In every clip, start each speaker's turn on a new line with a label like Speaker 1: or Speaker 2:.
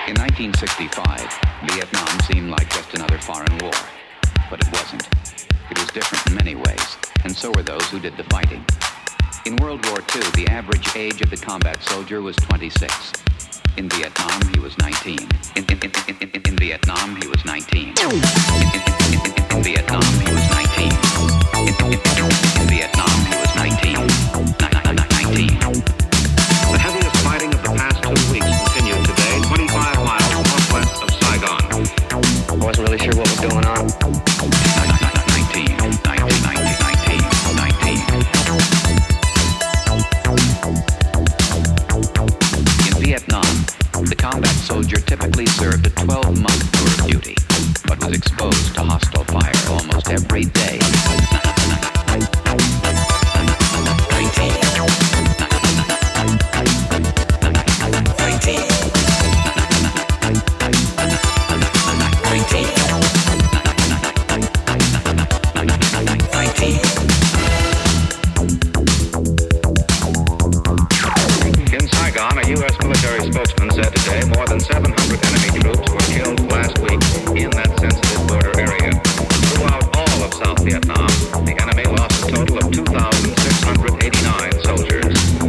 Speaker 1: In 1965, Vietnam seemed like just another foreign war. But it wasn't. It was different in many ways, and so were those who did the fighting. In World War II, the average age of the combat soldier was 26. In Vietnam, he was 19. In Vietnam, he was 19. In Vietnam, he was 19. In Vietnam, he was 19. 19.
Speaker 2: The heaviest fighting of the past 2 weeks continued today, 25 miles northwest of Saigon.
Speaker 3: I wasn't really sure what was going on.
Speaker 1: 19. In Vietnam, the combat soldier typically served a 12-month tour of duty, but was exposed to hostile fire almost every day.
Speaker 2: 700 enemy troops were killed last week in that sensitive border area. Throughout all of South Vietnam, the enemy lost a total of 2,689 soldiers.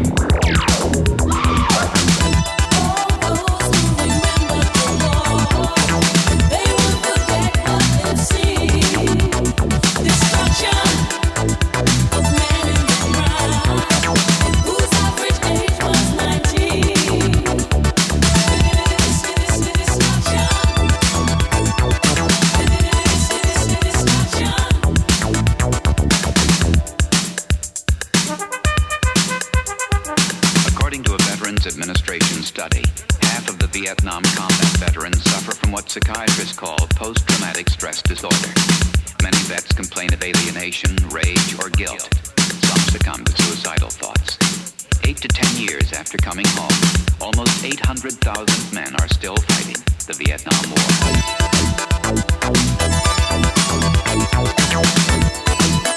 Speaker 1: Administration study, half of the Vietnam combat veterans suffer from what psychiatrists call post-traumatic stress disorder. Many vets complain of alienation, rage, or guilt. Some succumb to suicidal thoughts. 8 to 10 years after coming home, almost 800,000 men are still fighting the Vietnam War.